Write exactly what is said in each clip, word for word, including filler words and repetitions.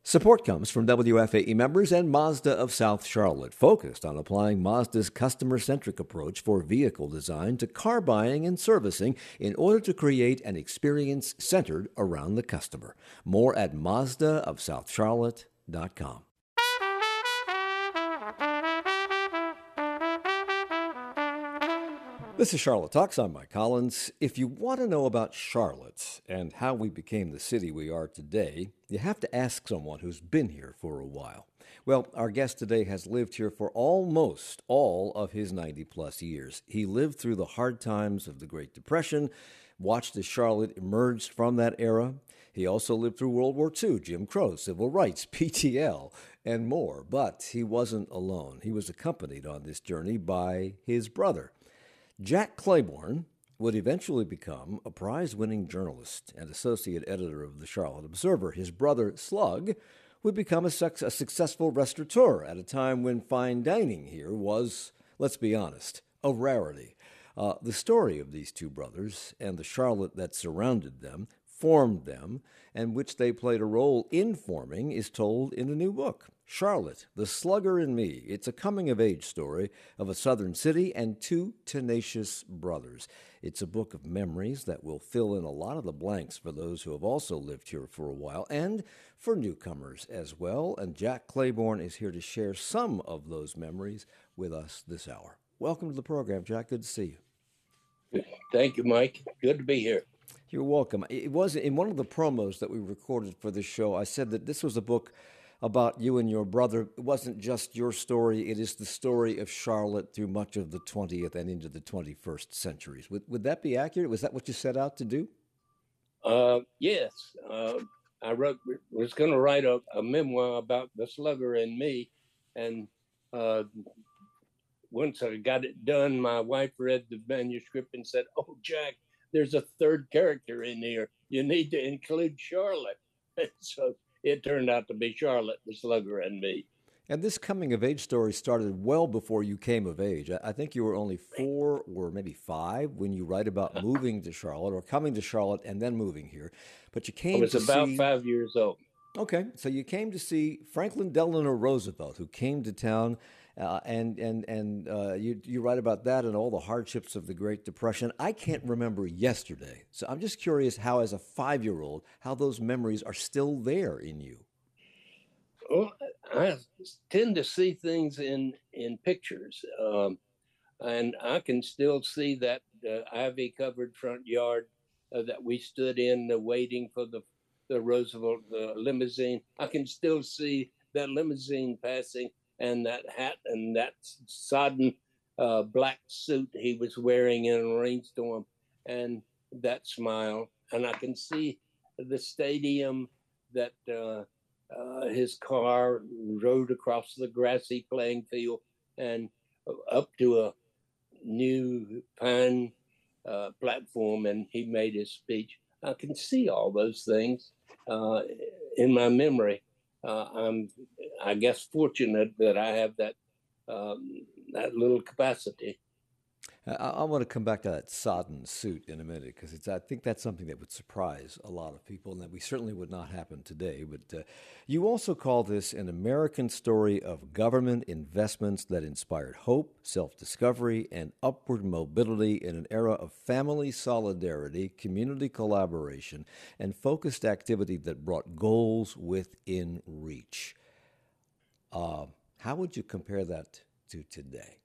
Support comes from W F A E members and Mazda of South Charlotte, focused on applying Mazda's customer-centric approach for vehicle design to car buying and servicing in order to create an experience centered around the customer. More at Mazda of South Charlotte dot com. This is Charlotte Talks. I'm Mike Collins. If you want to know about Charlotte and how we became the city we are today, you have to ask someone who's been here for a while. Well, our guest today has lived here for almost all of his ninety-plus years. He lived through the hard times of the Great Depression, watched as Charlotte emerged from that era. He also lived through World War Two, Jim Crow, civil rights, P T L, and more. But he wasn't alone. He was accompanied on this journey by his brother. Jack Claiborne would eventually become a prize-winning journalist and associate editor of the Charlotte Observer. His brother, Slug, would become a, su- a successful restaurateur at a time when fine dining here was, let's be honest, a rarity. Uh, the story of these two brothers and the Charlotte that surrounded them, formed them, and which they played a role in forming is told in a new book, Charlotte, The Slugger and Me. It's a coming-of-age story of a southern city and two tenacious brothers. It's a book of memories that will fill in a lot of the blanks for those who have also lived here for a while and for newcomers as well. And Jack Claiborne is here to share some of those memories with us this hour. Welcome to the program, Jack. Good to see you. Thank you, Mike. Good to be here. You're welcome. It was in one of the promos that we recorded for this show, I said that this was a book about you and your brother. It wasn't just your story. It is the story of Charlotte through much of the twentieth and into the twenty-first centuries. Would, would that be accurate? Was that what you set out to do? Uh, yes. Uh, I wrote, was going to write a, a memoir about the Slugger and me. And uh, once I got it done, my wife read the manuscript and said, "Oh, Jack, there's a third character in here. You need to include Charlotte." And so it turned out to be Charlotte, the Slugger, and me. And this coming-of-age story started well before you came of age. I think you were only four or maybe five when you write about moving to Charlotte or coming to Charlotte and then moving here. But you came I was to about see... five years old. Okay, so you came to see Franklin Delano Roosevelt, who came to town, uh, and and and uh, you you write about that and all the hardships of the Great Depression. I can't remember yesterday, so I'm just curious how, as a five-year-old, how those memories are still there in you. Well, I tend to see things in in pictures, um, and I can still see that uh, ivy-covered front yard uh, that we stood in, uh, waiting for the the Roosevelt uh, limousine. I can still see that limousine passing, and that hat and that sodden uh, black suit he was wearing in a rainstorm, and that smile. And I can see the stadium that uh, uh, his car rode across the grassy playing field and up to a new pine uh, platform, and he made his speech. I can see all those things uh, in my memory. Uh, I'm, I guess, fortunate that I have that um, that little capacity. I, I want to come back to that sodden suit in a minute because it's. I think that's something that would surprise a lot of people, and that we certainly would not happen today. But uh, you also call this an American story of government investments that inspired hope, self-discovery, and upward mobility in an era of family solidarity, community collaboration, and focused activity that brought goals within reach. Uh, how would you compare that to today?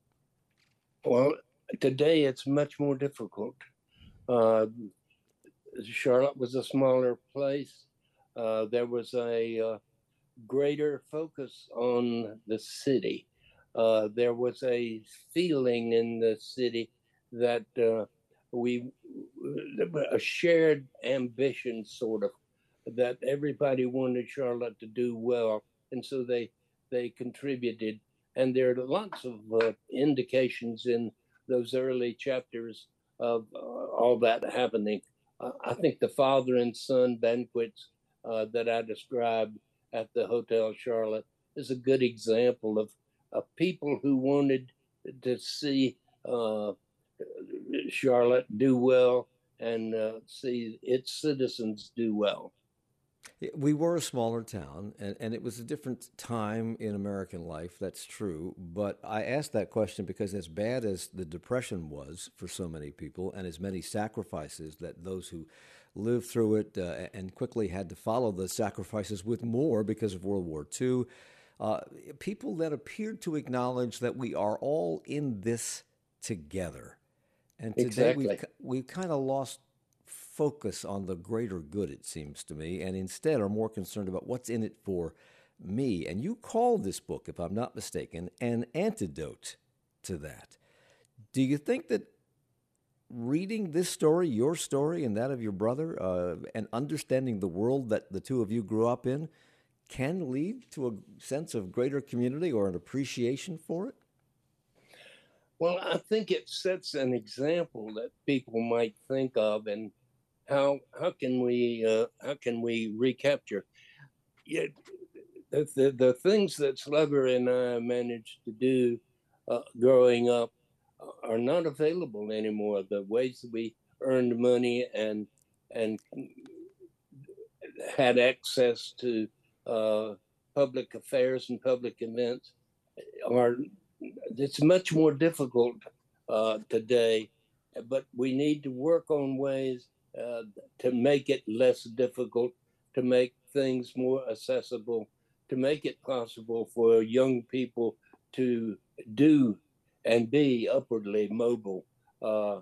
Well, today it's much more difficult. Uh, Charlotte was a smaller place. Uh, there was a uh, greater focus on the city. Uh, there was a feeling in the city that uh, we, a shared ambition, sort of, that everybody wanted Charlotte to do well. And so they, they contributed. And there are lots of uh, indications in those early chapters of uh, all that happening. Uh, I think the father and son banquets uh, that I described at the Hotel Charlotte is a good example of, of people who wanted to see uh, Charlotte do well and uh, see its citizens do well. We were a smaller town, and, and it was a different time in American life, that's true. But I asked that question because, as bad as the Depression was for so many people, and as many sacrifices that those who lived through it uh, and quickly had to follow the sacrifices with more because of World War Two, uh, people that appeared to acknowledge that we are all in this together. And today we've Exactly. we've kind of lost focus on the greater good, it seems to me, and instead are more concerned about what's in it for me. And you call this book, if I'm not mistaken, an antidote to that. Do you think that reading this story, your story, and that of your brother, uh, and understanding the world that the two of you grew up in, can lead to a sense of greater community or an appreciation for it? Well, I think it sets an example that people might think of, and how how can we uh, how can we recapture? Yeah, the, the the things that Slugger and I managed to do uh, growing up are not available anymore. The ways that we earned money and and had access to uh, public affairs and public events are, it's much more difficult uh, today, but we need to work on ways uh, to make it less difficult, to make things more accessible, to make it possible for young people to do and be upwardly mobile. Uh,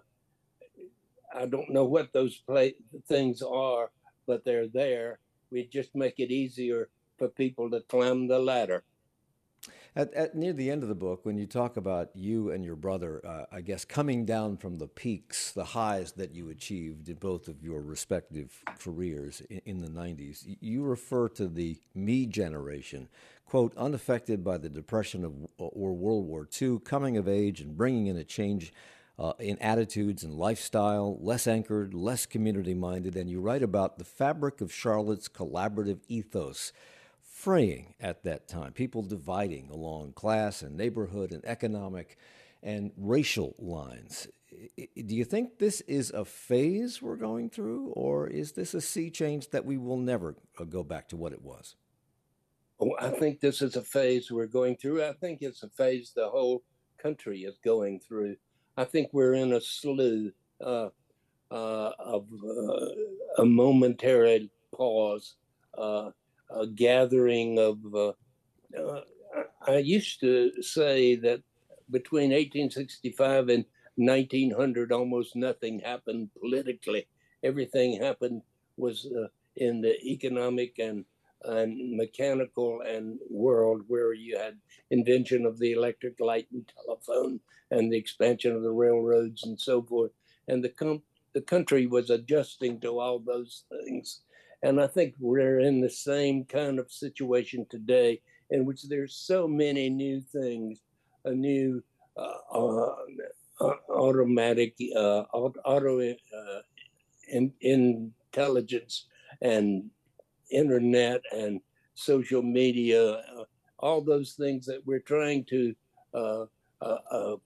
I don't know what those play, things are, but they're there. We just make it easier for people to climb the ladder. At, at near the end of the book, when you talk about you and your brother, uh, I guess coming down from the peaks, the highs that you achieved in both of your respective careers in, in the nineties, you refer to the me generation, quote, unaffected by the depression of or World War Two, coming of age and bringing in a change uh, in attitudes and lifestyle, less anchored, less community minded. And you write about the fabric of Charlotte's collaborative ethos fraying at that time, people dividing along class and neighborhood and economic and racial lines. Do you think this is a phase we're going through, or is this a sea change that we will never go back to what it was? Oh, I think this is a phase we're going through. I think it's a phase the whole country is going through. I think we're in a slough uh, uh, of uh, a momentary pause, uh, a gathering of. Uh, uh, I used to say that between eighteen sixty-five and nineteen hundred, almost nothing happened politically. Everything happened was uh, in the economic and and mechanical and world, where you had invention of the electric light and telephone and the expansion of the railroads and so forth. And the com- the country was adjusting to all those things. And I think we're in the same kind of situation today, in which there's so many new things, a new uh, uh, uh, automatic uh, auto uh, in, intelligence and internet and social media, uh, all those things that we're trying to uh, uh, uh,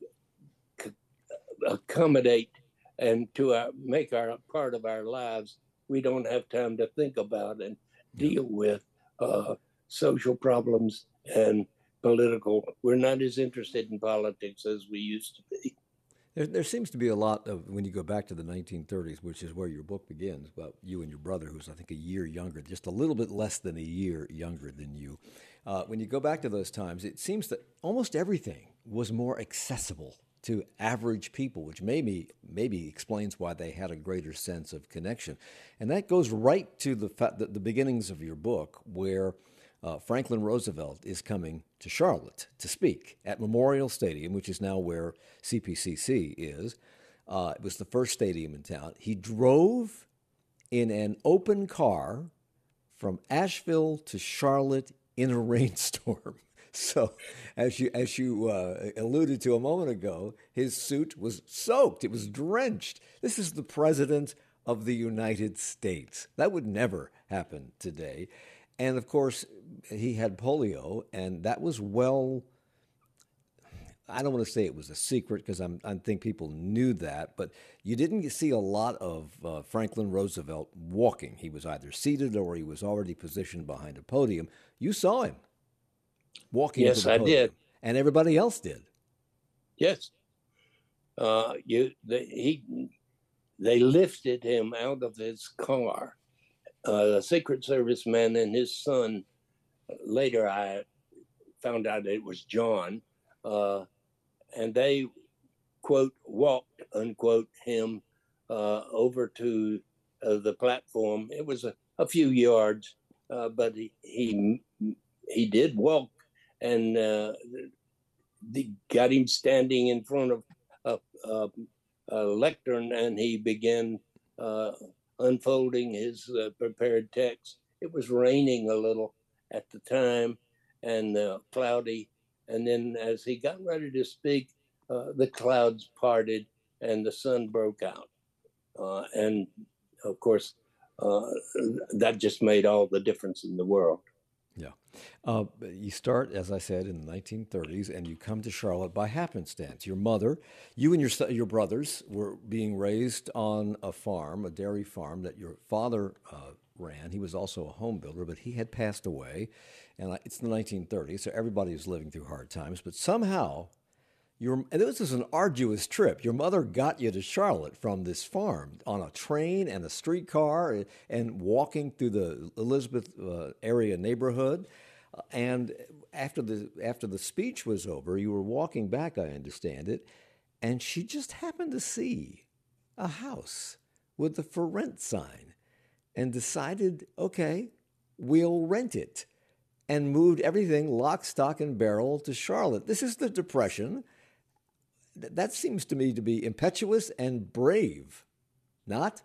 accommodate and to uh, make our part of our lives. We don't have time to think about and Yeah. deal with uh, social problems and political. We're not as interested in politics as we used to be. There, there seems to be a lot of, when you go back to the nineteen thirties, which is where your book begins, about you and your brother, who's, I think, a year younger, just a little bit less than a year younger than you. Uh, when you go back to those times, it seems that almost everything was more accessible to average people, which maybe maybe explains why they had a greater sense of connection. And that goes right to the, fa- the, the beginnings of your book, where uh, Franklin Roosevelt is coming to Charlotte to speak at Memorial Stadium, which is now where C P C C is. Uh, it was the first stadium in town. He drove in an open car from Asheville to Charlotte in a rainstorm. So, as you as you uh, alluded to a moment ago, his suit was soaked. It was drenched. This is the president of the United States. That would never happen today. And of course, he had polio, and that was well I don't want to say it was a secret because I'm I think people knew that, but you didn't see a lot of uh, Franklin Roosevelt walking. He was either seated or he was already positioned behind a podium. You saw him walking to Yes, the I podium, did. and everybody else did. Yes. Uh, you, they, he, they lifted him out of his car. Uh, the Secret Service man and his son, later I found out it was John, uh, and they, quote, walked, unquote, him uh, over to uh, the platform. It was a, a few yards, uh, but he, he he did walk, and uh, they got him standing in front of a, a, a lectern, and he began uh, unfolding his uh, prepared text. It was raining a little at the time and uh, cloudy. And then as he got ready to speak, uh, the clouds parted and the sun broke out. Uh, and of course, uh, that just made all the difference in the world. Yeah. Uh, you start, as I said, in the nineteen thirties, and you come to Charlotte by happenstance. Your mother, you and your your brothers were being raised on a farm, a dairy farm that your father uh, ran. He was also a home builder, but he had passed away, and it's the nineteen thirties, so everybody was living through hard times. But somehow, your and this was an arduous trip. Your mother got you to Charlotte from this farm on a train and a streetcar and walking through the Elizabeth uh, area neighborhood. And after the after the speech was over, you were walking back, I understand it, and she just happened to see a house with the for rent sign and decided, okay, we'll rent it, and moved everything lock, stock, and barrel to Charlotte. This is the Depression. That seems to me to be impetuous and brave, not?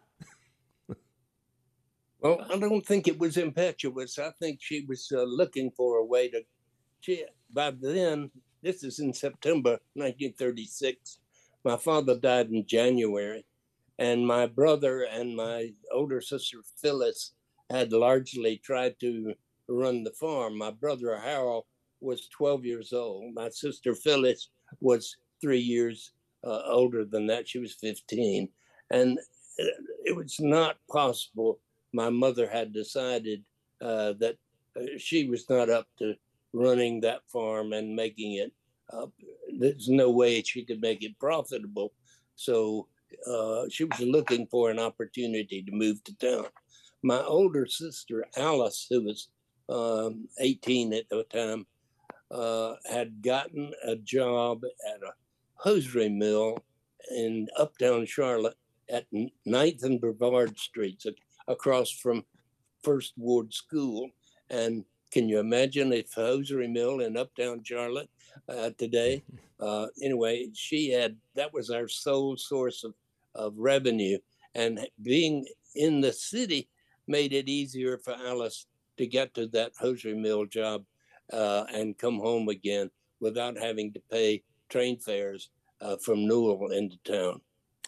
Well, I don't think it was impetuous. I think she was uh, looking for a way to. She, by then, this is in September nineteen thirty-six. My father died in January, and my brother and my older sister Phyllis had largely tried to run the farm. My brother Harold was twelve years old. My sister Phyllis was three years uh, older than that. She was fifteen. And it was not possible. My mother had decided uh, that uh, she was not up to running that farm and making it up. There's no way she could make it profitable. So uh, she was looking for an opportunity to move to town. My older sister, Alice, who was um, eighteen at the time, uh, had gotten a job at a hosiery mill in uptown Charlotte at ninth and Brevard Streets, across from First Ward School. And can you imagine a hosiery mill in uptown Charlotte uh, today? Uh, anyway, she had, that was our sole source of, of revenue. And being in the city made it easier for Alice to get to that hosiery mill job uh, and come home again without having to pay train fares uh, from Newell into town.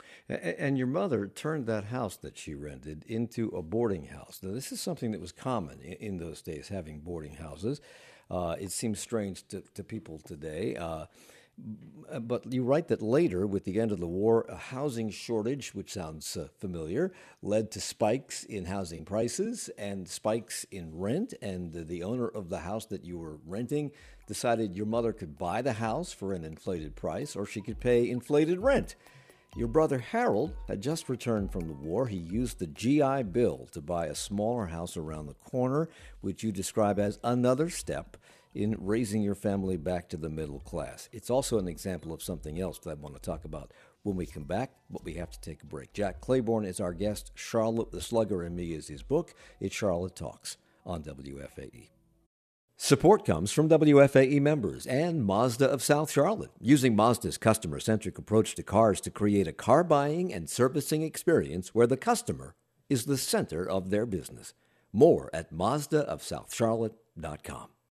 And your mother turned that house that she rented into a boarding house. Now, this is something that was common in those days, having boarding houses. Uh, it seems strange to, to people today. Uh, but you write that later, with the end of the war, a housing shortage, which sounds uh, familiar, led to spikes in housing prices and spikes in rent. And the, the owner of the house that you were renting decided your mother could buy the house for an inflated price, or she could pay inflated rent. Your brother Harold had just returned from the war. He used the G I Bill to buy a smaller house around the corner, which you describe as another step in raising your family back to the middle class. It's also an example of something else that I want to talk about when we come back, but we have to take a break. Jack Claiborne is our guest. Charlotte the Slugger and Me is his book. It's Charlotte Talks on W F A E. Support comes from W F A E members and Mazda of South Charlotte, using Mazda's customer-centric approach to cars to create a car buying and servicing experience where the customer is the center of their business. More at Mazda of South Charlotte dot com.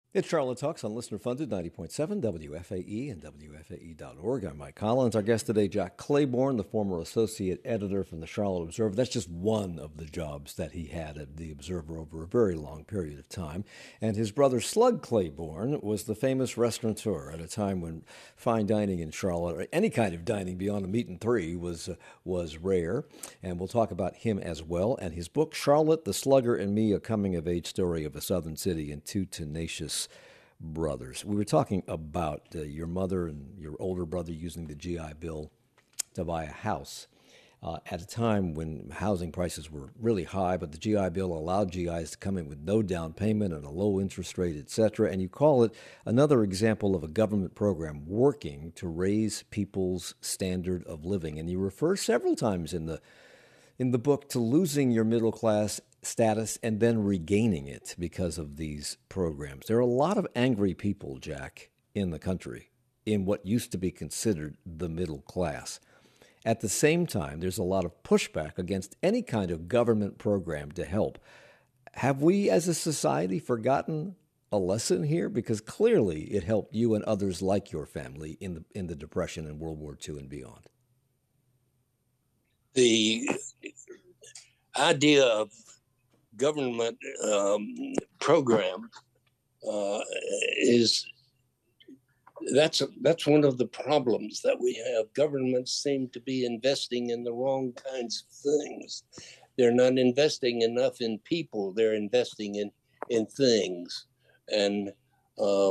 It's Charlotte Talks on Listener Funded ninety point seven W F A E and W F A E dot org. I'm Mike Collins. Our guest today, Jack Claiborne, the former associate editor from the Charlotte Observer. That's just one of the jobs that he had at the Observer over a very long period of time. And his brother, Slug Claiborne, was the famous restaurateur at a time when fine dining in Charlotte, or any kind of dining beyond a meat and three, was, uh, was rare. And we'll talk about him as well. And his book, Charlotte, the Slugger and Me, a coming-of-age story of a southern city and two tenacious brothers. We were talking about uh, your mother and your older brother using the G I Bill to buy a house uh, at a time when housing prices were really high, but the G I Bill allowed G Is to come in with no down payment and a low interest rate, et cetera. And you call it another example of a government program working to raise people's standard of living. And you refer several times in the in the book to losing your middle class status and then regaining it because of these programs. There are a lot of angry people, Jack, in the country in what used to be considered the middle class. At the same time, there's a lot of pushback against any kind of government program to help. Have we as a society forgotten a lesson here? Because clearly it helped you and others like your family in the in the Depression and World War Two and beyond. The idea of government um, program uh, is that's that's one of the problems that we have. Governments seem to be investing in the wrong kinds of things. They're not investing enough in people. They're investing in in things, and uh,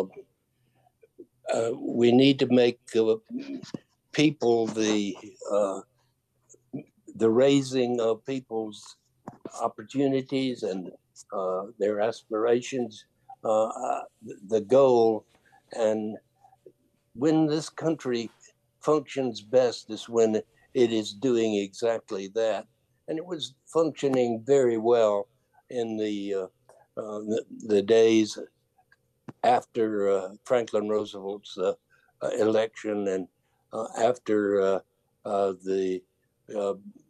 uh, we need to make uh, people the uh, the raising of people's opportunities and uh, their aspirations, uh, the goal. And when this country functions best is when it is doing exactly that. And it was functioning very well in the uh, uh, the, the days after uh, Franklin Roosevelt's uh, uh, election and uh, after uh, uh, the uh,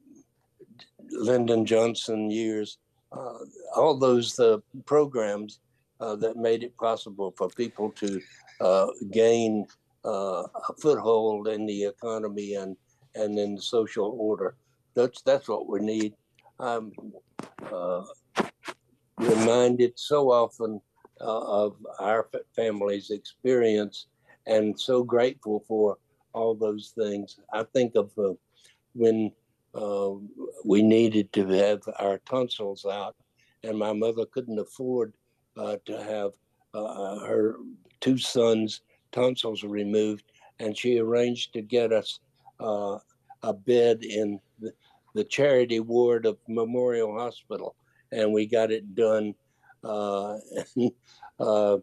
Lyndon Johnson years, uh, all those uh, programs uh, that made it possible for people to uh, gain uh, a foothold in the economy and and in the social order. That's that's what we need. I'm uh, reminded so often uh, of our family's experience, and so grateful for all those things. I think of uh, when uh, we needed to have our tonsils out, and my mother couldn't afford uh, to have uh, her two sons' tonsils removed, and she arranged to get us uh, a bed in the, the charity ward of Memorial Hospital, and we got it done. Uh, and, uh,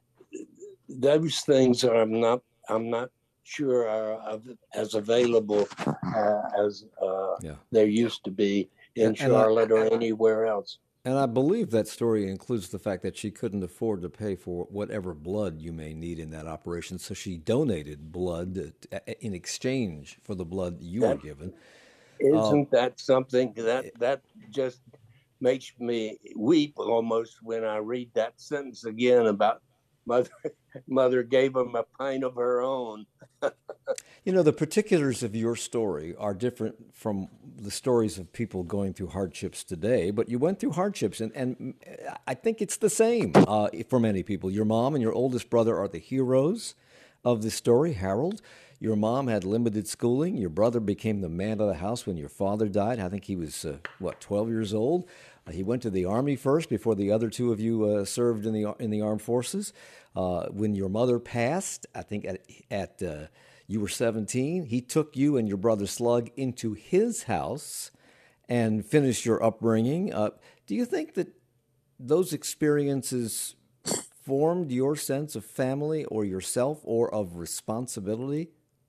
those things are I'm not I'm not sure are as available uh, as uh, yeah. there used to be in and, Charlotte and I, or anywhere else. And I believe that story includes the fact that she couldn't afford to pay for whatever blood you may need in that operation, so she donated blood in exchange for the blood you that, were given. Isn't um, that something that that just makes me weep almost when I read that sentence again about mother mother gave him a pint of her own. You know, the particulars of your story are different from the stories of people going through hardships today, but you went through hardships, and, and I think it's the same uh, for many people. Your mom and your oldest brother are the heroes of this story, Harold. Your mom had limited schooling. Your brother became the man of the house when your father died. I think he was, uh, what, twelve years old? Uh, he went to the Army first before the other two of you uh, served in the in the armed forces. Uh, when your mother passed, I think at, at uh, you were seventeen, he took you and your brother Slug into his house and finished your upbringing. Uh, do you think that those experiences formed your sense of family or yourself or of responsibility?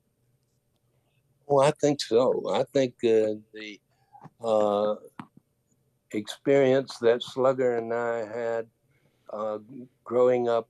Well, I think so. I think uh, the uh, experience that Slugger and I had uh, growing up,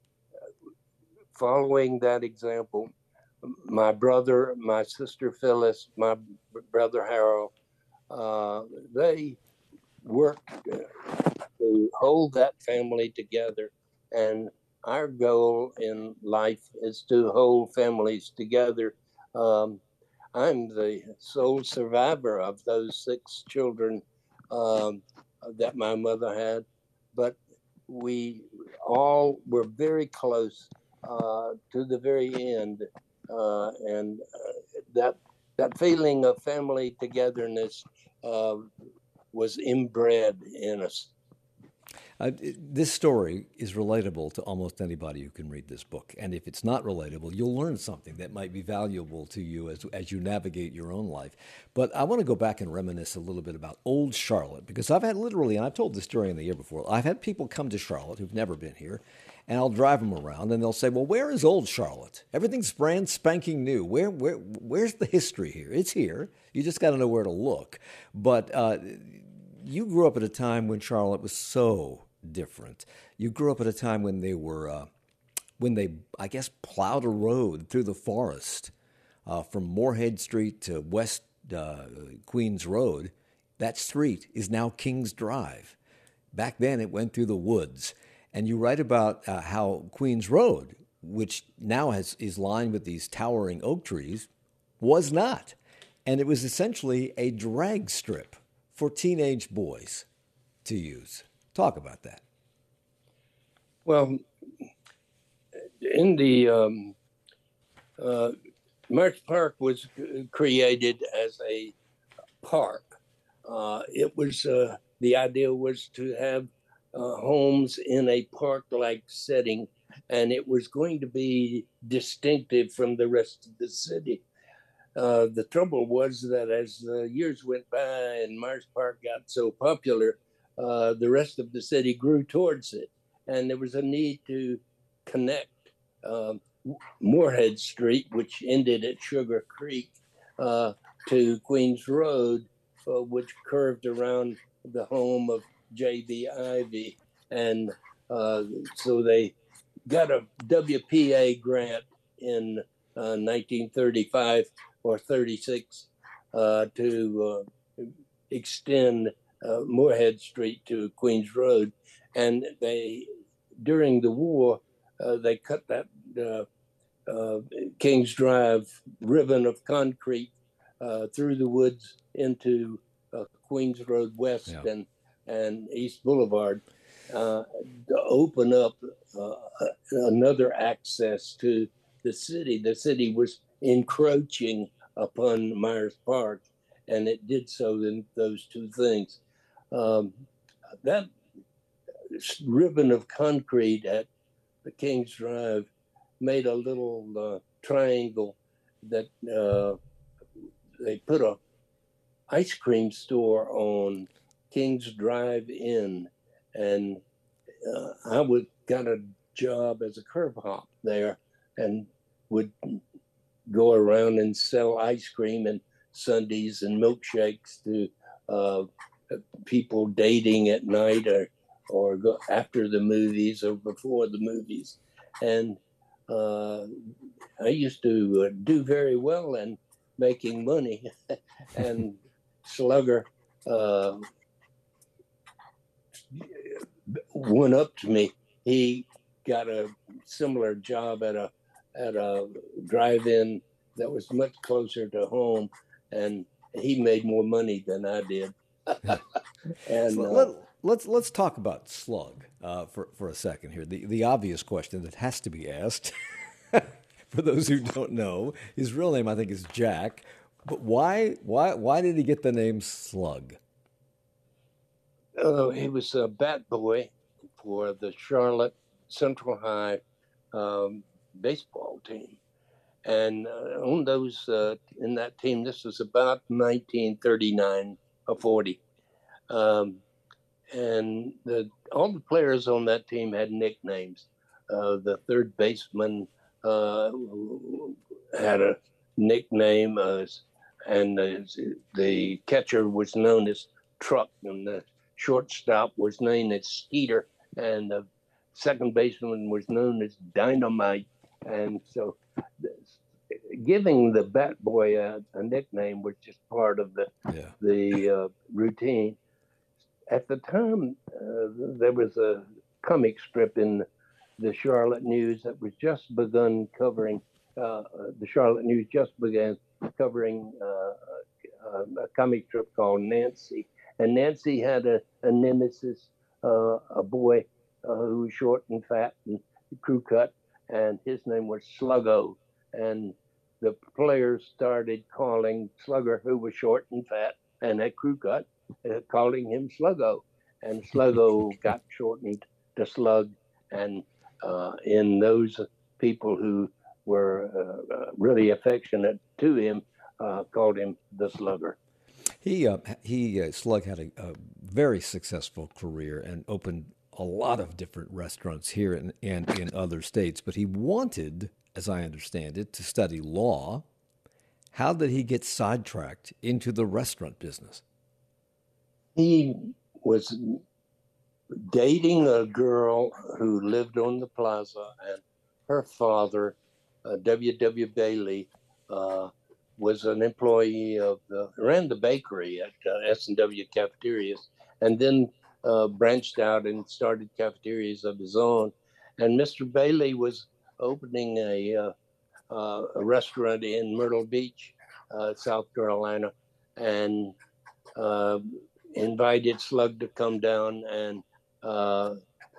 following that example, my brother, my sister Phyllis, my brother Harold, uh, they worked to hold that family together and our goal in life is to hold families together. Um, I'm the sole survivor of those six children um, that my mother had, but we all were very close uh, to the very end, uh, and uh, that that feeling of family togetherness uh, was inbred in us. Uh, this story is relatable to almost anybody who can read this book. And if it's not relatable, you'll learn something that might be valuable to you as, as you navigate your own life. But I want to go back and reminisce a little bit about Old Charlotte, because I've had literally, and I've told this story in the year before, I've had people come to Charlotte who've never been here, and I'll drive them around, and they'll say, well, where is Old Charlotte? Everything's brand spanking new. Where, where, where's the history here? It's here. You just got to know where to look. But uh, you grew up at a time when Charlotte was so different. You grew up at a time when they were, uh, when they, I guess, plowed a road through the forest uh, from Moorhead Street to West uh, Queens Road. That street is now Kings Drive. Back then, it went through the woods. And you write about uh, how Queens Road, which now has, is lined with these towering oak trees, was not. And it was essentially a drag strip for teenage boys to use. Talk about that. Well, in the um, uh, March Park was created as a park. Uh, it was uh, the idea was to have uh, homes in a park-like setting, and it was going to be distinctive from the rest of the city. Uh, the trouble was that as the years went by and Marsh Park got so popular, uh, the rest of the city grew towards it. And there was a need to connect uh, Moorhead Street, which ended at Sugar Creek, uh, to Queens Road, uh, which curved around the home of J B. Ivey. And uh, so they got a W P A grant in uh, nineteen thirty-five or thirty-six uh, to uh, extend uh, Moorhead Street to Queens Road. And they, during the war, uh, they cut that uh, uh, Kings Drive ribbon of concrete uh, through the woods into uh, Queens Road West yeah. and, and East Boulevard uh, to open up uh, another access to the city. The city was encroaching upon Myers Park, and it did so in those two things. Um, that ribbon of concrete at the Kings Drive made a little uh, triangle that uh, they put a ice cream store on Kings Drive Inn, and uh, I would got a job as a curb hop there, and would go around and sell ice cream and sundaes and milkshakes to uh, people dating at night or or go after the movies or before the movies. And uh, I used to uh, do very well in making money. And Slugger uh, went up to me. He got a similar job at a at a drive-in that was much closer to home, and he made more money than I did. And so let, uh, let's let's talk about Slug uh, for for a second here. The the obvious question that has to be asked for those who don't know, his real name I think is Jack, but why why why did he get the name Slug? Uh, he was a bat boy for the Charlotte Central High um, baseball team, and uh, on those uh, in that team, this was about nineteen thirty-nine or forty. Um, and the, all the players on that team had nicknames. Uh, the third baseman uh, had a nickname, uh, and the, the catcher was known as Truck, and the shortstop was named as Skeeter, and the second baseman was known as Dynamite. And so this, giving the bat boy a, a nickname was just part of the, yeah. the uh, routine. At the time, uh, there was a comic strip in the Charlotte News that was just begun covering, uh, the Charlotte News just began covering uh, a comic strip called Nancy. And Nancy had a, a nemesis, uh, a boy uh, who was short and fat and crew cut, and his name was Sluggo. And the players started calling Slugger, who was short and fat and had crew cut, uh, calling him Sluggo. And Sluggo got shortened to Slug. And uh, in those people who were uh, really affectionate to him, uh, called him the Slugger. He uh, he uh, Slug had a, a very successful career and opened a lot of different restaurants here and, and in other states. But he wanted, as I understand it, to study law. How did he get sidetracked into the restaurant business? He was dating a girl who lived on the plaza, and her father, uh, W W. Bailey, uh, was an employee of the, ran the bakery at uh, S and W Cafeterias, and then uh, branched out and started cafeterias of his own. And Mister Bailey was opening a, uh, uh, a restaurant in Myrtle Beach, uh, South Carolina, and uh, invited Slug to come down. And uh,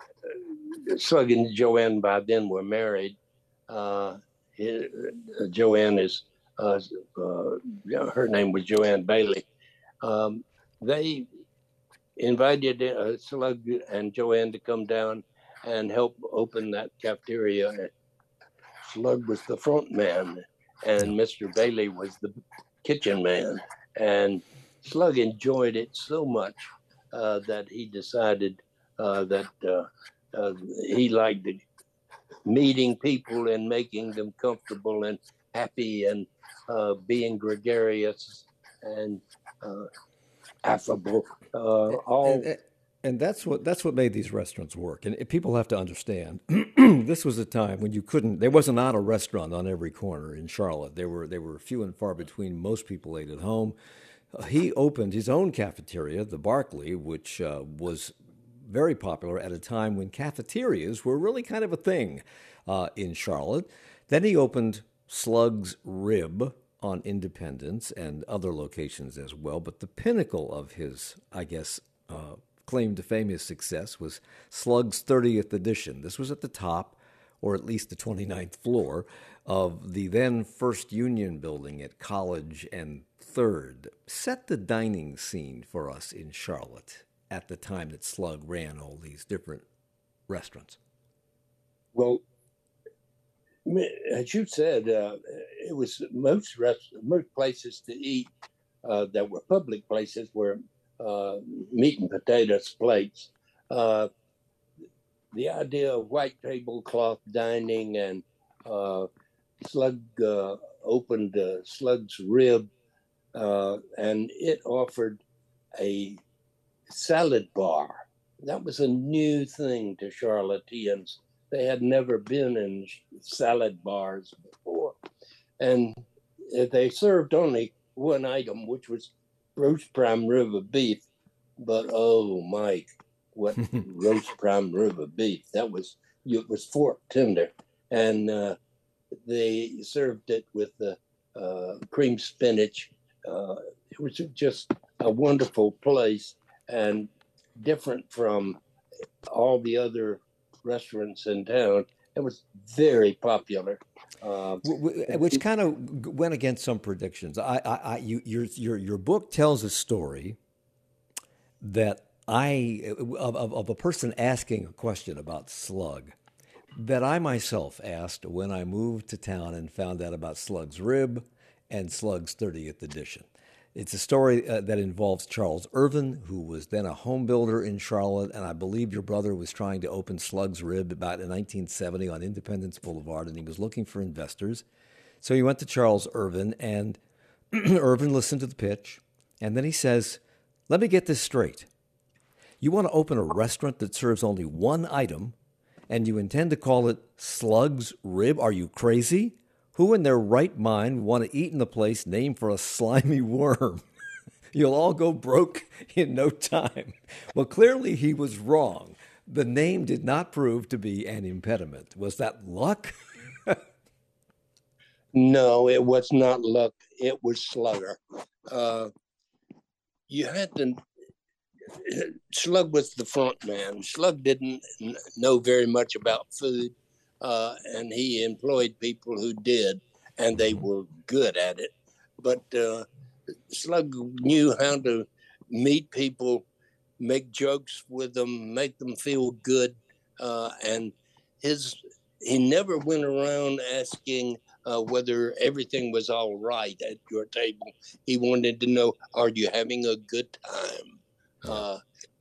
Slug and Joanne by then were married. Uh, his, uh, Joanne is Uh, uh, her name was Joanne Bailey. Um, they invited uh, Slug and Joanne to come down and help open that cafeteria. Slug was the front man, and Mister Bailey was the kitchen man. And Slug enjoyed it so much uh, that he decided uh, that uh, uh, he liked meeting people and making them comfortable and happy and uh, being gregarious and uh, affable. Uh, all and, and, and that's what that's what made these restaurants work. And people have to understand, this was a time when you couldn't. There was not a restaurant on every corner in Charlotte. There were there were few and far between. Most people ate at home. Uh, he opened his own cafeteria, the Barclay, which uh, was very popular at a time when cafeterias were really kind of a thing uh, in Charlotte. Then he opened Slug's Rib on Independence and other locations as well. But the pinnacle of his, I guess, uh, claim to fame, his success, was Slug's thirtieth edition. This was at the top, or at least the twenty-ninth floor, of the then First Union building at College and third. Set the dining scene for us in Charlotte at the time that Slug ran all these different restaurants. Well, as you said, uh, it was most rest, most places to eat uh, that were public places were uh, meat and potatoes plates. Uh, the idea of white tablecloth dining and uh, Slug uh, opened uh, Slug's Rib, uh, and it offered a salad bar. That was a new thing to Charlotteans. They had never been in salad bars before. And they served only one item, which was roast prime rib of beef. But oh, Mike, what roast prime rib of beef. That was, it was fork tender. And uh, they served it with the uh, cream spinach. Uh, it was just a wonderful place and different from all the other restaurants in town. It was very popular, uh, which kind of went against some predictions. I, I, I you, your, your, your book tells a story that I of, of, of a person asking a question about Slug that I myself asked when I moved to town and found out about Slug's Rib and Slug's thirtieth edition. It's a story uh, that involves Charles Irvin, who was then a home builder in Charlotte, and I believe your brother was trying to open Slug's Rib about in nineteen seventy on Independence Boulevard, and he was looking for investors. So he went to Charles Irvin, and Irvin listened to the pitch, and then he says, "Let me get this straight. You want to open a restaurant that serves only one item, and you intend to call it Slug's Rib? Are you crazy? Who in their right mind would want to eat in a place named for a slimy worm? You'll all go broke in no time." Well, clearly he was wrong. The name did not prove to be an impediment. Was that luck? No, it was not luck. It was Slugger. Uh, you had to. Slug was the front man. Slug didn't know very much about food, uh, and he employed people who did, and they were good at it. But uh, Slug knew how to meet people, make jokes with them, make them feel good, uh, and his he never went around asking uh, whether everything was all right at your table. He wanted to know, are you having a good time? Uh,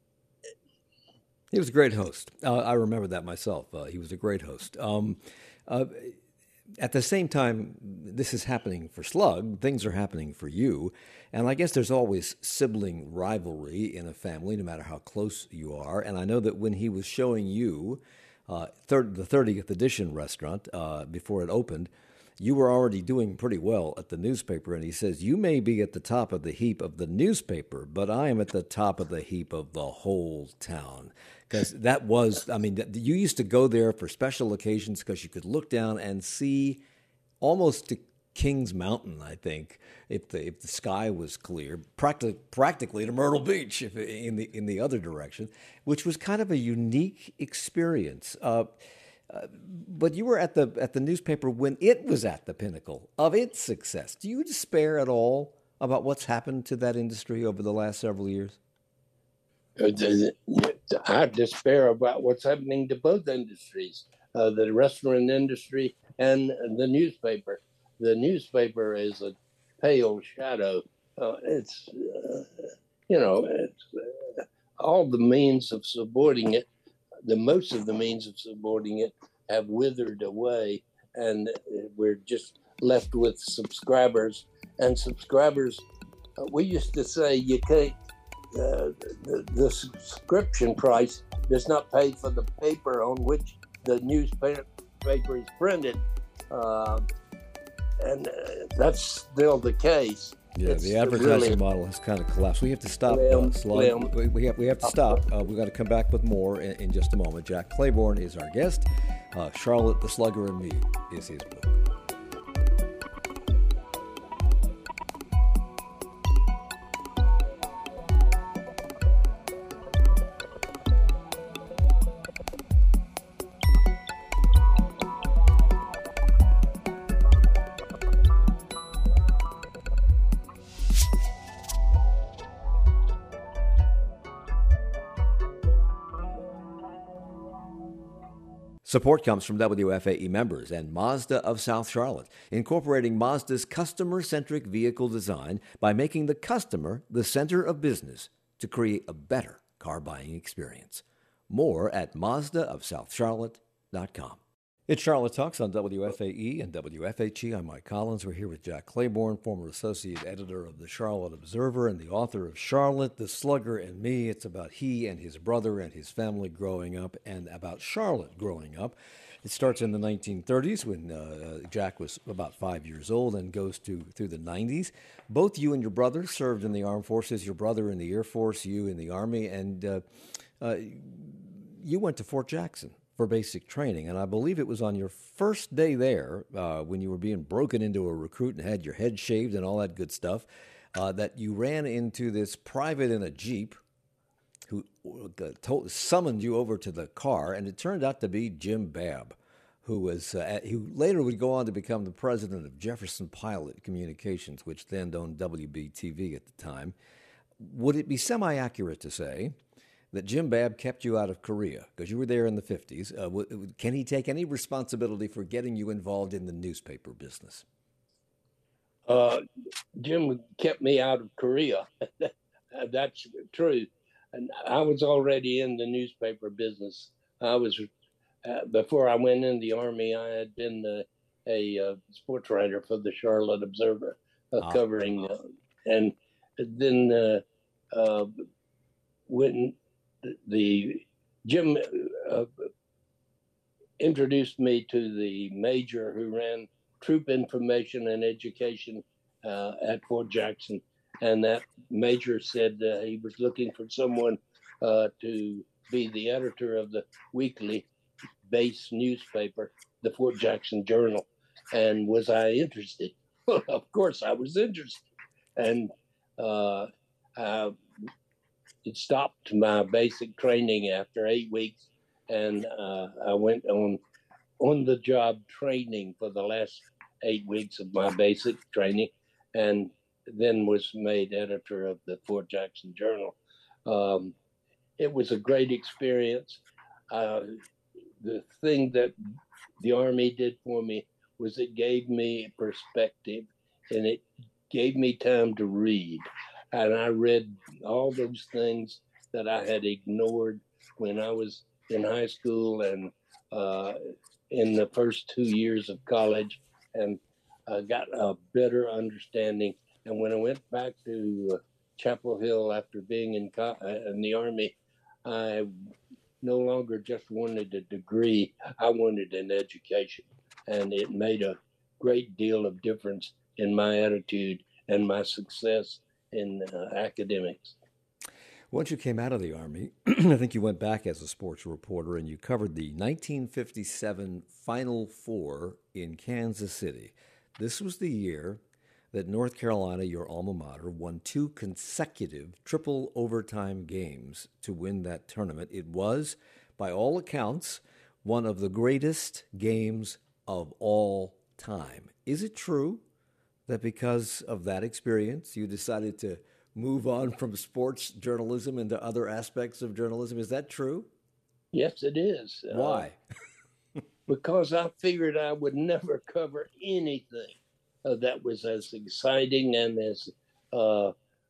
He was a great host. Uh, I remember that myself. Uh, he was a great host. Um, uh, at the same time, this is happening for Slug. Things are happening for you. And I guess there's always sibling rivalry in a family, no matter how close you are. And I know that when he was showing you uh, third, the thirtieth edition restaurant uh, before it opened, you were already doing pretty well at the newspaper. And he says, you may be at the top of the heap of the newspaper, but I am at the top of the heap of the whole town. Because that was, I mean, you used to go there for special occasions because you could look down and see almost to Kings Mountain, I think, if the if the sky was clear, practically practically to Myrtle Beach, if in the in the other direction, which was kind of a unique experience. Uh, uh, but you were at the at the newspaper when it was at the pinnacle of its success. Do you despair at all about what's happened to that industry over the last several years? I despair about what's happening to both industries, uh, the restaurant industry and the newspaper. The newspaper is a pale shadow. Uh, it's, uh, you know, it's, uh, all the means of supporting it, the most of the means of supporting it have withered away, and we're just left with subscribers. And subscribers, uh, we used to say you can't, Uh, the, the subscription price does not pay for the paper on which the newspaper is printed. Uh, and uh, that's still the case. Yeah, it's the advertising really, model has kind of collapsed. We have to stop, well, uh, Slug. well, we, we, have, we have to stop. Uh, we've got to come back with more in, in just a moment. Jack Claiborne is our guest. Uh, Charlotte, the Slugger, and Me is his book. Support comes from W F A E members and Mazda of South Charlotte, incorporating Mazda's customer-centric vehicle design by making the customer the center of business to create a better car buying experience. More at Mazda of South Charlotte dot com. It's Charlotte Talks on W F A E and W F H E. I'm Mike Collins. We're here with Jack Claiborne, former associate editor of the Charlotte Observer and the author of Charlotte, the Slugger, and Me. It's about he and his brother and his family growing up and about Charlotte growing up. It starts in the nineteen thirties when uh, Jack was about five years old and goes to through the nineties. Both you and your brother served in the armed forces, your brother in the Air Force, you in the Army, and uh, uh, you went to Fort Jackson for basic training. And I believe it was on your first day there, uh, when you were being broken into a recruit and had your head shaved and all that good stuff, uh, that you ran into this private in a Jeep who uh, told, summoned you over to the car, and it turned out to be Jim Babb, who was uh, who later would go on to become the president of Jefferson Pilot Communications, which then owned W B T V at the time. Would it be semi-accurate to say that Jim Babb kept you out of Korea because you were there in the fifties? Uh, w- can he take any responsibility for getting you involved in the newspaper business? Uh, Jim kept me out of Korea. That's true. And I was already in the newspaper business. I was, uh, before I went in the Army, I had been uh, a uh, sports writer for the Charlotte Observer, uh, ah. covering, uh, and then uh, uh, when the Jim uh, introduced me to the major who ran troop information and education uh, at Fort Jackson, and that major said uh, he was looking for someone uh, to be the editor of the weekly base newspaper, the Fort Jackson Journal. And was I interested? Of course, I was interested. And uh, I, it stopped my basic training after eight weeks, and uh, I went on on the job training for the last eight weeks of my basic training, and then was made editor of the Fort Jackson Journal. Um, it was a great experience. Uh, the thing that the Army did for me was it gave me perspective, and it gave me time to read. And I read all those things that I had ignored when I was in high school and uh, in the first two years of college, and uh, got a better understanding. And when I went back to uh, Chapel Hill after being in, co- uh, in the Army, I no longer just wanted a degree, I wanted an education. And it made a great deal of difference in my attitude and my success in uh, academics. Once you came out of the Army, I think you went back as a sports reporter and you covered the nineteen fifty-seven Final Four in Kansas City. This was the year that North Carolina, your alma mater, won two consecutive triple overtime games to win that tournament. It was, by all accounts, one of the greatest games of all time. Is it true that because of that experience, you decided to move on from sports journalism into other aspects of journalism? Is that true? Yes, it is. Why? Uh, because I figured I would never cover anything uh, that was as exciting and as uh,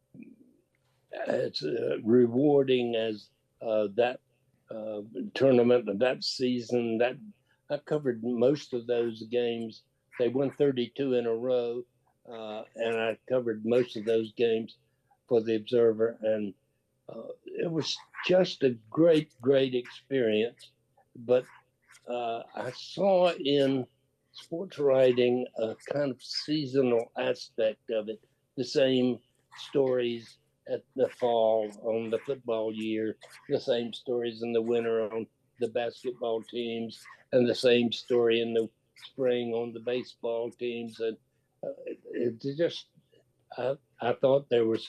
as uh, rewarding as uh, that uh, tournament and that season. That I covered most of those games. They won thirty-two in a row, uh, and I covered most of those games for the Observer, and uh, it was just a great, great experience. But uh, I saw in sports writing a kind of seasonal aspect of it, the same stories at the fall on the football year, the same stories in the winter on the basketball teams, and the same story in the spring on the baseball teams. And uh, it, it just, I, I thought there was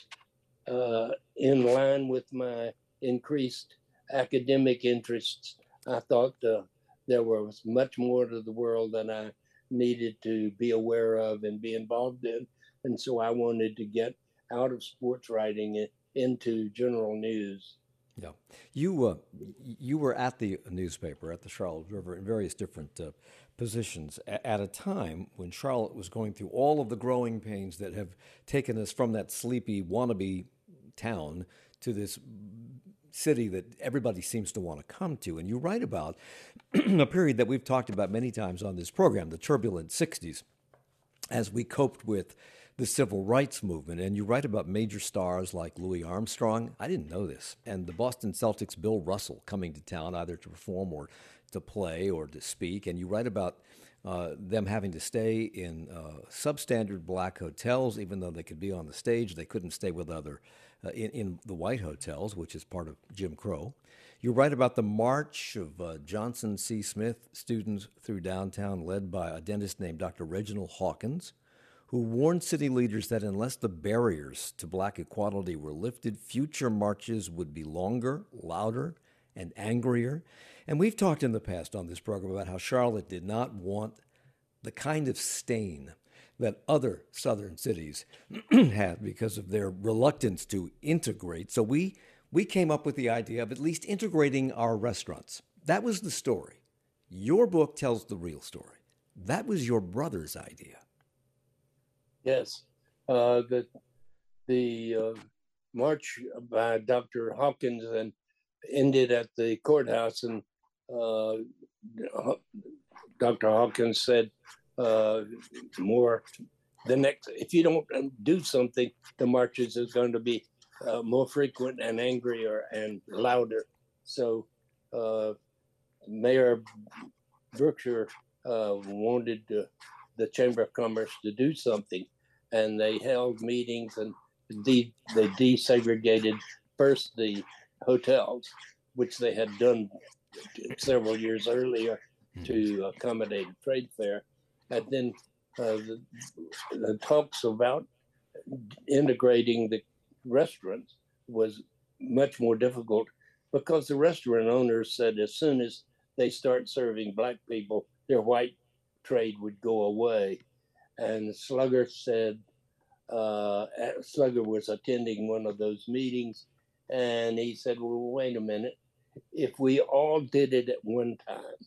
uh, in line with my increased academic interests. I thought uh, there was much more to the world than I needed to be aware of and be involved in. And so I wanted to get out of sports writing into general news. Yeah, you uh, you were at the newspaper at the Charlotte River in various different uh, positions at a time when Charlotte was going through all of the growing pains that have taken us from that sleepy wannabe town to this city that everybody seems to want to come to. And you write about a period that we've talked about many times on this program, the turbulent sixties, as we coped with the civil rights movement. And you write about major stars like Louis Armstrong. I didn't know this. And the Boston Celtics' Bill Russell coming to town either to perform or to play or to speak. And you write about uh, them having to stay in uh, substandard black hotels, even though they could be on the stage. They couldn't stay with other uh, in, in the white hotels, which is part of Jim Crow. You write about the march of uh, Johnson C. Smith students through downtown, led by a dentist named Doctor Reginald Hawkins, who warned city leaders that unless the barriers to black equality were lifted, future marches would be longer, louder, and angrier. And we've talked in the past on this program about how Charlotte did not want the kind of stain that other southern cities had because of their reluctance to integrate. So we we came up with the idea of at least integrating our restaurants. That was the story. Your book tells the real story. That was your brother's idea. Yes, uh, the the uh, march by Doctor Hawkins and ended at the courthouse, and uh, Doctor Hawkins said, uh, "More the next. If you don't do something, the marches is going to be uh, more frequent and angrier and louder." So, uh, Mayor Brookshire uh, wanted to, the Chamber of Commerce to do something. And they held meetings and de- they desegregated first the hotels, which they had done several years earlier to accommodate a trade fair. And then uh, the, the talks about integrating the restaurants was much more difficult because the restaurant owners said as soon as they start serving black people, their white trade would go away. And Slugger said, uh, Slugger was attending one of those meetings, and he said, well, wait a minute. If we all did it at one time,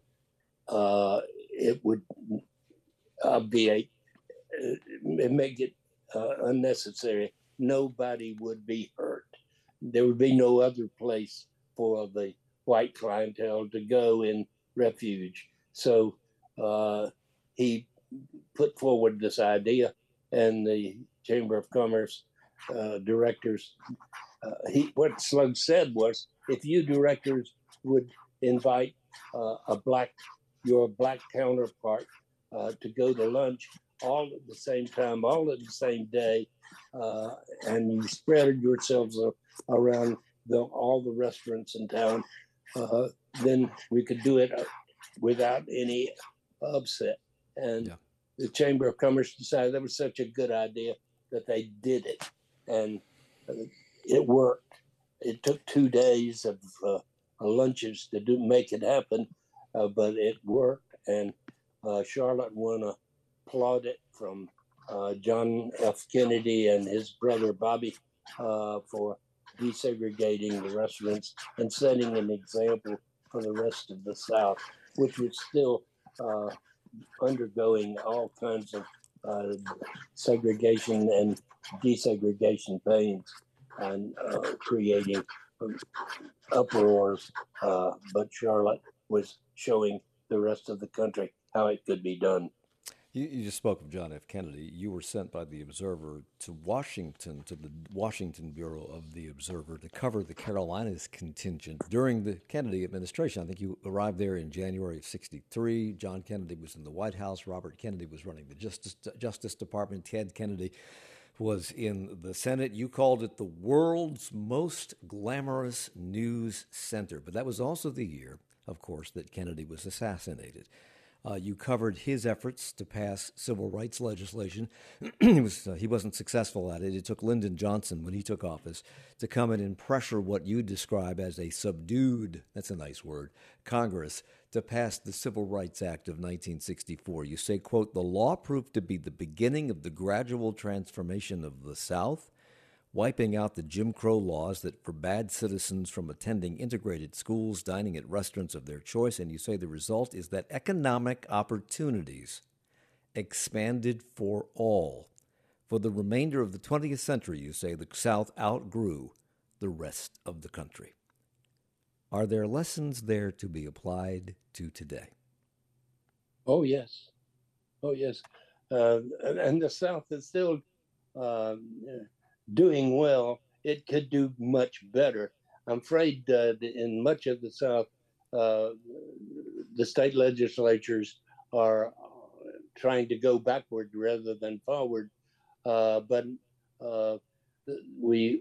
uh, it would obviate, uh, make it uh, unnecessary. Nobody would be hurt. There would be no other place for the white clientele to go in refuge. So uh, he put forward this idea, and the Chamber of Commerce uh, directors, uh, he, what Slug said was, if you directors would invite uh, a black, your black counterpart uh, to go to lunch all at the same time, all at the same day, uh, and you spread yourselves around the, all the restaurants in town, uh, then we could do it without any upset. And yeah. The Chamber of Commerce decided that was such a good idea that they did it, and uh, it worked. It took two days of uh, lunches to do make it happen, uh, but it worked. And uh, Charlotte won a plaudit from uh, John F. Kennedy and his brother Bobby uh, for desegregating the restaurants and setting an example for the rest of the South, which was still uh, undergoing all kinds of uh, segregation and desegregation pains and uh, creating uproars. Uh, but Charlotte was showing the rest of the country how it could be done. You, you just spoke of John F. Kennedy. You were sent by the Observer to Washington, to the Washington Bureau of the Observer, to cover the Carolinas contingent during the Kennedy administration. I think you arrived there in January of sixty-three. John Kennedy was in the White House. Robert Kennedy was running the Justice, Justice Department. Ted Kennedy was in the Senate. You called it the world's most glamorous news center. But that was also the year, of course, that Kennedy was assassinated. Uh, you covered his efforts to pass civil rights legislation. he, was, uh, he wasn't successful at it. It took Lyndon Johnson, when he took office, to come in and pressure what you describe as a subdued, that's a nice word, Congress to pass the Civil Rights Act of nineteen sixty-four. You say, quote, the law proved to be the beginning of the gradual transformation of the South, wiping out the Jim Crow laws that forbade citizens from attending integrated schools, dining at restaurants of their choice. And you say the result is that economic opportunities expanded for all. For the remainder of the twentieth century, you say, the South outgrew the rest of the country. Are there lessons there to be applied to today? Oh, yes. Oh, yes. Uh, and the South is still uh, doing well. It could do much better. I'm afraid uh, in much of the South, uh, the state legislatures are trying to go backward rather than forward. Uh, but uh, we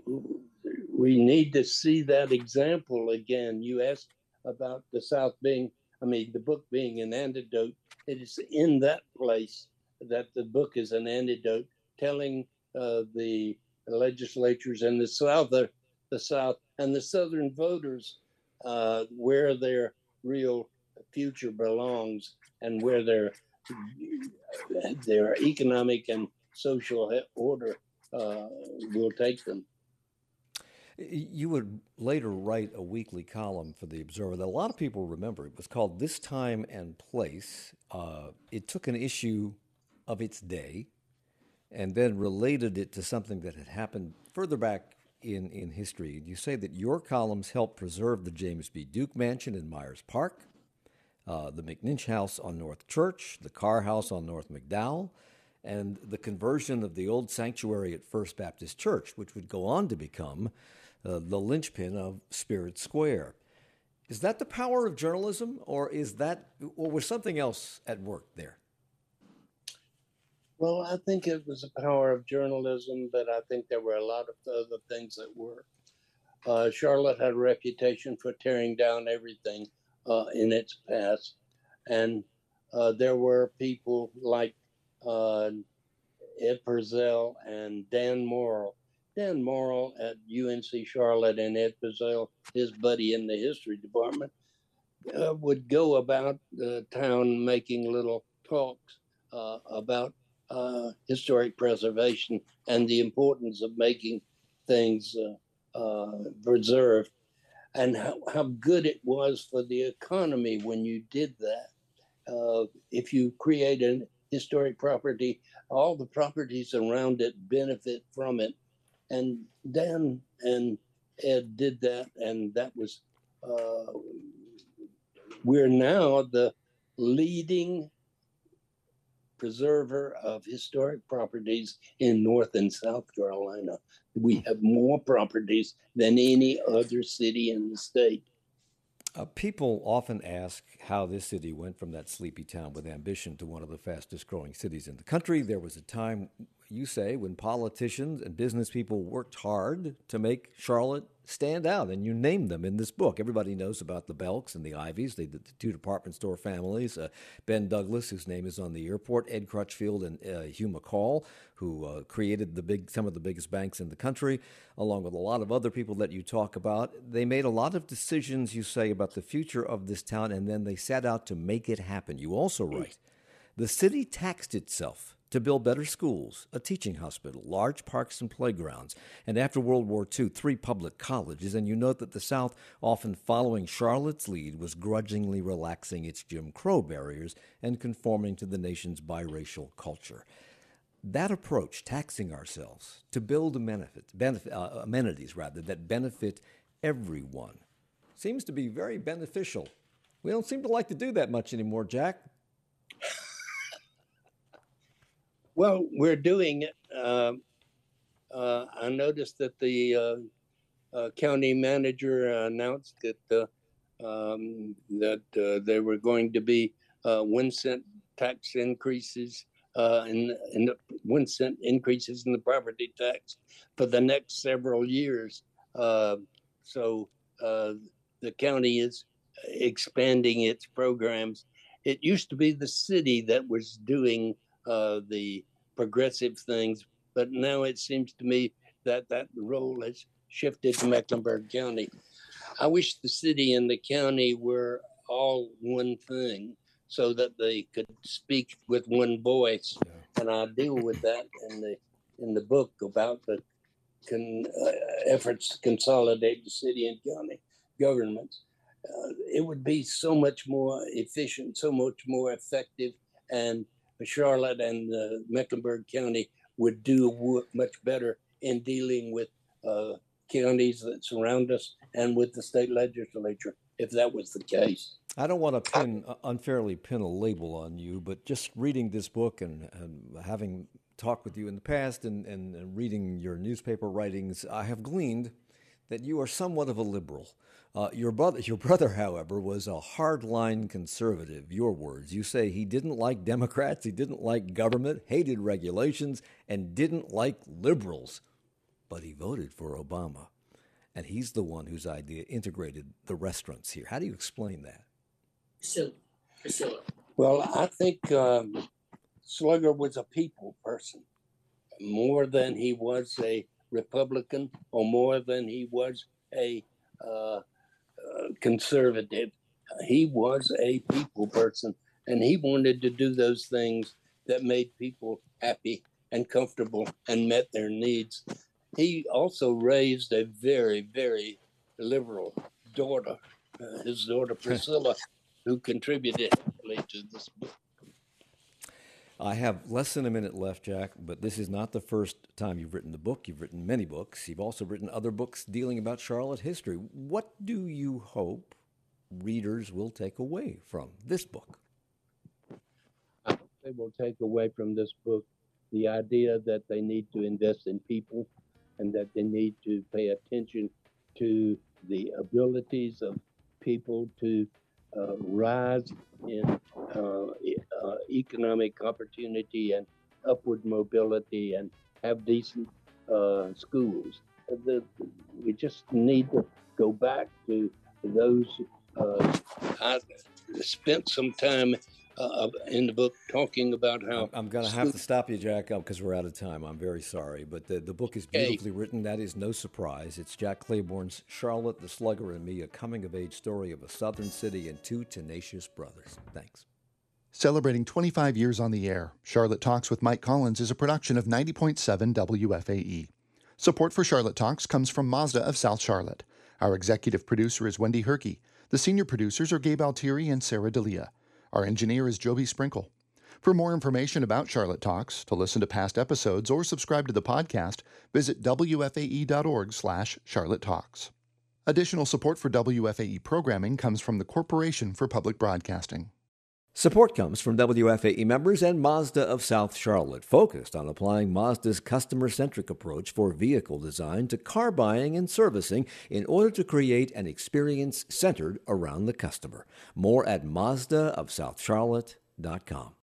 we need to see that example again. You asked about the South being, I mean, the book being an antidote. It is in that place that the book is an antidote, telling uh, the legislatures in the South, the, the South, and the Southern voters uh, where their real future belongs and where their their economic and social order uh, will take them. You would later write a weekly column for The Observer that a lot of people remember. It was called This Time and Place. Uh, it took an issue of its day and then related it to something that had happened further back in, in history. You say that your columns helped preserve the James B. Duke Mansion in Myers Park, uh, the McNinch House on North Church, the Carr House on North McDowell, and the conversion of the old sanctuary at First Baptist Church, which would go on to become uh, the linchpin of Spirit Square. Is that the power of journalism, or is that, or was something else at work there? Well, I think it was the power of journalism, but I think there were a lot of other things that were. Uh, Charlotte had a reputation for tearing down everything uh, in its past. And uh, there were people like uh, Ed Purcell and Dan Morrill. Dan Morrill at U N C Charlotte and Ed Purcell, his buddy in the history department, uh, would go about the town making little talks uh, about uh, historic preservation and the importance of making things uh, uh, preserved, and how, how good it was for the economy when you did that. Uh, if you create a historic property, all the properties around it benefit from it. And Dan and Ed did that, and that was, uh, we're now the leading preserver of historic properties in North and South Carolina. We have more properties than any other city in the state. Uh, people often ask how this city went from that sleepy town with ambition to one of the fastest growing cities in the country. There was a time, you say, when politicians and business people worked hard to make Charlotte stand out, and you name them in this book. Everybody knows about the Belks and the Ivies, they, the two department store families, uh, Ben Douglas, whose name is on the airport, Ed Crutchfield, and uh, Hugh McCall, who uh, created the big some of the biggest banks in the country, along with a lot of other people that you talk about. They made a lot of decisions, you say, about the future of this town, and then they set out to make it happen. You also write, the city taxed itself to build better schools, a teaching hospital, large parks and playgrounds, and after World War Two, three public colleges. And you note that the South, often following Charlotte's lead, was grudgingly relaxing its Jim Crow barriers and conforming to the nation's biracial culture. That approach, taxing ourselves to build benefit, benefit, uh, amenities rather, that benefit everyone, seems to be very beneficial. We don't seem to like to do that much anymore, Jack. Well, we're doing it. Uh, uh, I noticed that the uh, uh, county manager announced that uh, um, that uh, there were going to be uh, one cent tax increases uh, in, in the one cent increases in the property tax for the next several years. Uh, so uh, the county is expanding its programs. It used to be the city that was doing uh, the progressive things, but now it seems to me that that role has shifted to Mecklenburg County. I wish the city and the county were all one thing so that they could speak with one voice. Yeah. And I deal with that in the in the book about the con, uh, efforts to consolidate the city and county governments. Uh, it would be so much more efficient, so much more effective, and Charlotte and uh, Mecklenburg County would do much better in dealing with uh, counties that surround us and with the state legislature, if that was the case. I don't want to pin uh, unfairly pin a label on you, but just reading this book and, and having talked with you in the past and, and, and reading your newspaper writings, I have gleaned that you are somewhat of a liberal. Uh, your brother, your brother, however, was a hardline conservative. Your words. You say he didn't like Democrats, he didn't like government, hated regulations, and didn't like liberals. But he voted for Obama. And he's the one whose idea integrated the restaurants here. How do you explain that? Priscilla. Priscilla. Well, I think um, Slugger was a people person more than he was a Republican or more than he was a uh, uh, conservative. He was a people person, and he wanted to do those things that made people happy and comfortable and met their needs. He also raised a very, very liberal daughter, uh, his daughter Priscilla, who contributed heavily to this book. I have less than a minute left, Jack, but this is not the first time you've written the book. You've written many books. You've also written other books dealing about Charlotte history. What do you hope readers will take away from this book? I hope they will take away from this book the idea that they need to invest in people and that they need to pay attention to the abilities of people to uh, rise in uh, uh, economic opportunity and upward mobility and have decent uh, schools. the, we just need to go back to those. Uh, I spent some time uh, in the book talking about how. I'm, I'm going to have to stop you, Jack, because we're out of time. I'm very sorry. But the, the book is beautifully okay. written. That is no surprise. It's Jack Claiborne's Charlotte, the Slugger, and Me, a coming-of-age story of a southern city and two tenacious brothers. Thanks. Celebrating twenty-five years on the air, Charlotte Talks with Mike Collins is a production of ninety point seven W F A E. Support for Charlotte Talks comes from Mazda of South Charlotte. Our executive producer is Wendy Herkey. The senior producers are Gabe Altieri and Sarah D'Elia. Our engineer is Joby Sprinkle. For more information about Charlotte Talks, to listen to past episodes, or subscribe to the podcast, visit W F A E dot org slash Charlotte Talks. Additional support for W F A E programming comes from the Corporation for Public Broadcasting. Support comes from W F A E members and Mazda of South Charlotte, focused on applying Mazda's customer-centric approach for vehicle design to car buying and servicing in order to create an experience centered around the customer. More at Mazda of South Charlotte dot com.